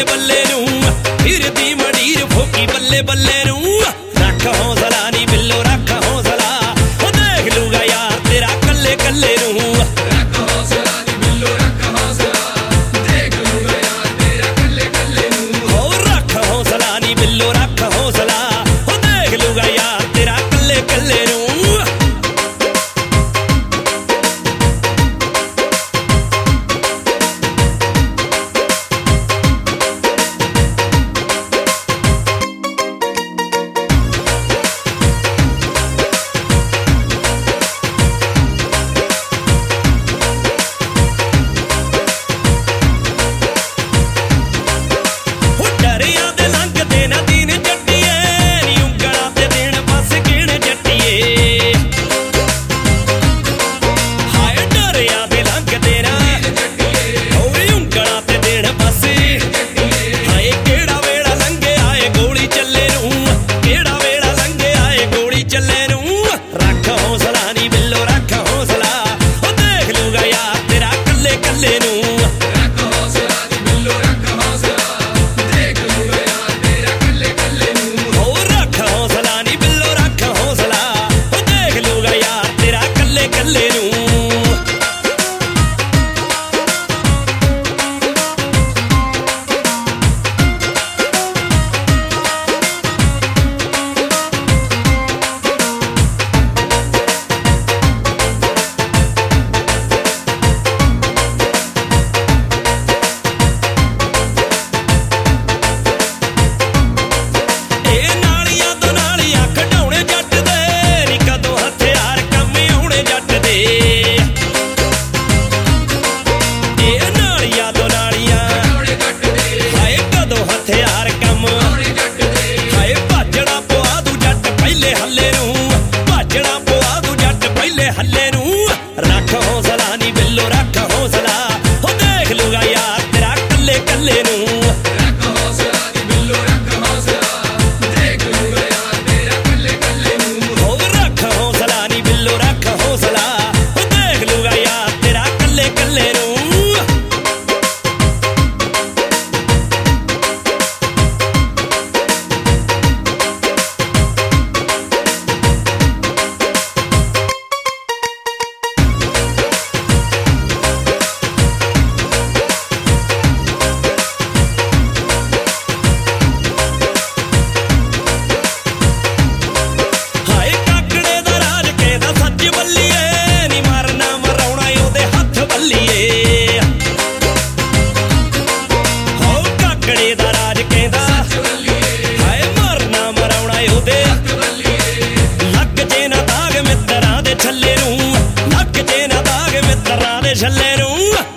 ਬੱਲੇ ਬੱਲੇ ਨੂੰ ਫਿਰਦੀ ਮੜੀਰ ਫੋਕੀ ਬੱਲੇ ਬੱਲੇ ਨੂੰ ਰੱਖ ਹੌਸਲਾ ਨੀ ਬਿੱਲੋ ਰੱਖ ਹੌਸਲਾ ਉਹ ਦੇਖ ਲੂਗਾ ਯਾਰ ਤੇਰਾ ਕੱਲੇ ਕੱਲੇ ਨੂੰ ਰੱਖ ਹੌਸਲਾ ਨੀ ਬਿੱਲੋ ਰੱਖ ਹੌਸਲਾ ਦੇਖ ਲੂਗਾ ਯਾਰ ਤੇਰਾ ਕੱਲੇ ਕੱਲੇ ਨੂੰ ਹੋ ਰੱਖ ਹੌਸਲਾ ਨੀ ਬਿੱਲੋ ਰੱਖ ਹੌਸਲਾ ਉਹ ਦੇਖ ਲੂਗਾ ਯਾਰ ਤੇਰਾ ਕੱਲੇ ਕੱਲੇ ਨੂੰ ਹੱਲੇ ਨੂੰ ਰੱਖ ਹੌਸਲਾ ਨੀ ਬਿੱਲੋ ਰੱਖ ਹੌਸਲਾ ਉਹ ਦੇਖ ਲੂਗਾ ਯਾਰ ਤੇਰਾ ਕੱਲੇ ਕੱਲੇ ਨੂੰ ਰੱਖ ਹੌਸਲਾ ਨੀ ਬਿੱਲੋ ਰੱਖ ਹੌਸਲਾ ਦੇਖ ਲੂਗਾ ਯਾਰ ਤੇਰਾ ਕੱਲੇ ਕੱਲੇ ਨੂੰ ਹੋ ਰੱਖ ਹੌਸਲਾ ਨੀ ਬਿੱਲੋ ਰੱਖ ਹੌਸਲਾ ਉਹ ਦੇਖ ਲੂਗਾ ਯਾਰ ਤੇਰਾ ਕੱਲੇ ਕੱਲੇ ਨੂੰ ਛੱਲੇ ਨੂੰ